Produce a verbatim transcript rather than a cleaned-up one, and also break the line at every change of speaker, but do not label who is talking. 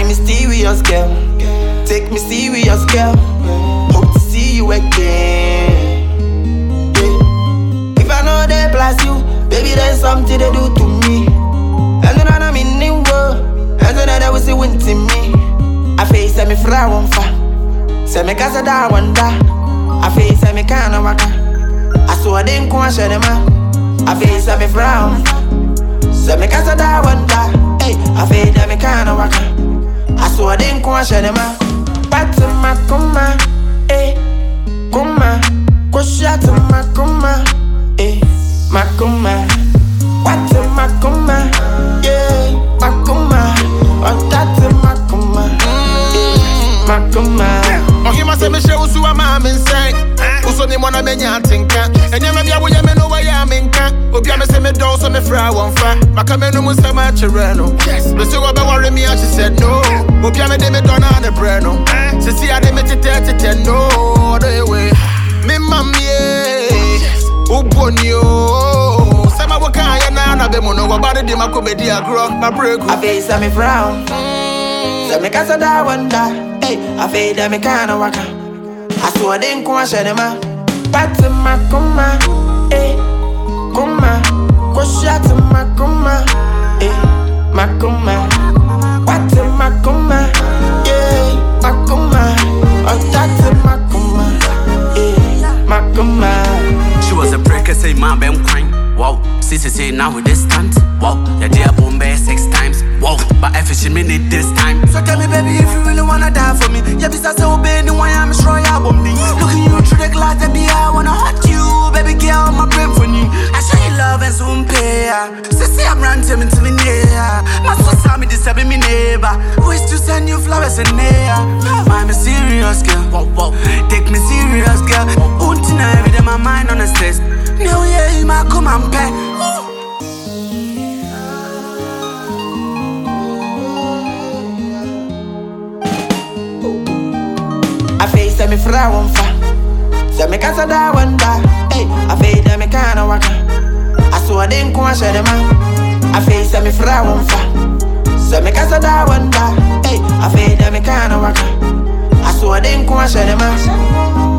mysterious girl. Take me serious, girl. Hope to see you again. Yeah. If I know they plus you, baby, there's something they do to me. And then I'm in new world. And then I was win to me. I face me fra one fa. Say me casa da wanda. I face me kana waka. I saw I didn't come share them. I face me fra one fa. Say me casa da wanda. Hey, I face me kana waka. I saw I didn't come share them. Pata makoma, eh, kuma, koshata makoma, eh, makoma, pata makoma, yeah, makoma, otata makoma, eh, makoma.
Oh, he must have me show you a mom inside. Uso ni mwana menya tinka. Enye me bia wo ye me no wa ya menka. Obi a me se me don so me fra won fa. Maka me no mu se ma chere no. Me se go be worry me and she said no. Obi a me de me don na ne bre no. Se si ade me tete tete no. The way me mamie. Ubonio. Se ma wo kan ya na na be mo no. Wo ba de di ma comedy agro. Ma break.
I face me frown. Se me casa da wanda. Hey, I fade me kana waka. I saw I didn't come share them. Pata makoma, eh, kuma, koshata makoma, eh, makoma, pata makoma, yeah, makoma, otata makoma, eh, makoma.
She was a breaker, say my bam crime. Wow, Sissy say now with this stunt. Wow, your dear Bombay six times. Wow, but I fish me need this time. So tell me, baby, if you really wanna die for me. Yeah, besides so bad, why I'm sure I won't be. Looking you through the glass, baby, I wanna hurt you. Baby, girl, my brain for you. I show you love and soon pay. Sissy, I'm ranting into me near. My sister, me disturbing me neighbor. Wish to send you flowers in there. I'm a serious girl. Wow, wow. Take me serious, girl. Until now, every day my mind on the stress. No, yeah, you might come and pay.
I face me fra one fa. Say me casa da wanda. Hey, I fade me kana waka. I saw I didn't come share them. I face me fra one fa. Say me casa da wanda. Hey, I fade me kana waka. I saw I didn't come share them.